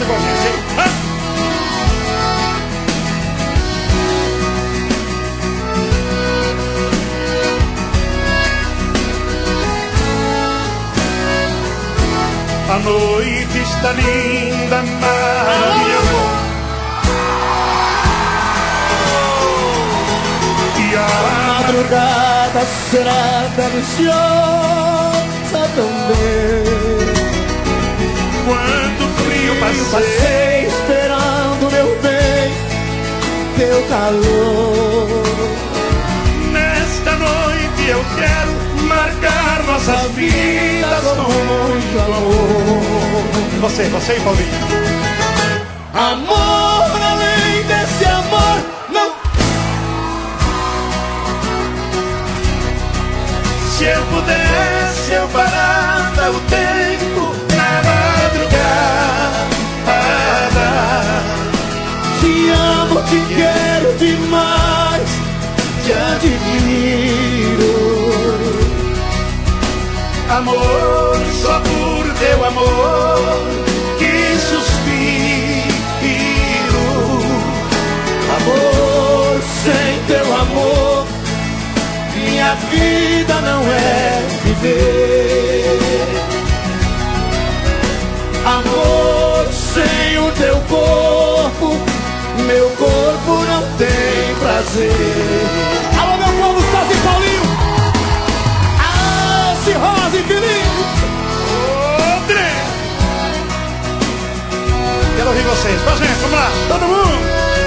aqui com a gente, hein? A noite está linda, maravilhosa. E a madrugada será deliciosa também. Quando o frio passei esperando, meu bem, teu calor. Nesta noite eu quero marcar nossas vidas com muito amor. Você e Paulinho. Amor, além desse amor, não. Se eu pudesse, eu parava o tempo na madrugada. Te amo, te quero demais, te admiro. Amor, só por teu amor que suspiro. Amor, sem teu amor, minha vida não é viver. Amor, sem o teu corpo, meu corpo não tem prazer. Alô, meu povo, Sazzy e Paulinho. Rosa e Felipe. André. Quero ouvir vocês. Com a gente, vamos lá. Todo mundo.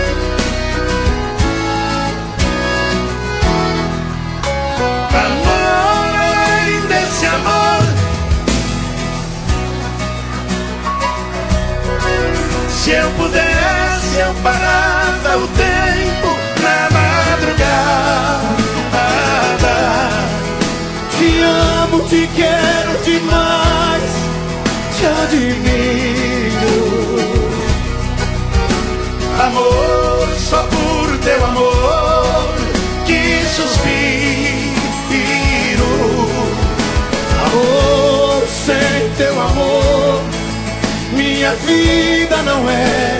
Amor, além desse amor. Se eu pudesse, eu parava o tempo na madrugada. Te amo, te quero demais, te admiro. Amor, só por teu amor que suspiro. Amor, sem teu amor, minha vida não é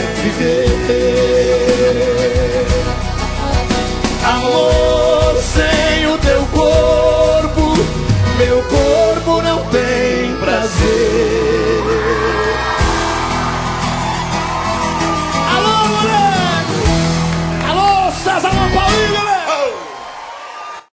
viver. Amor, sem o teu corpo,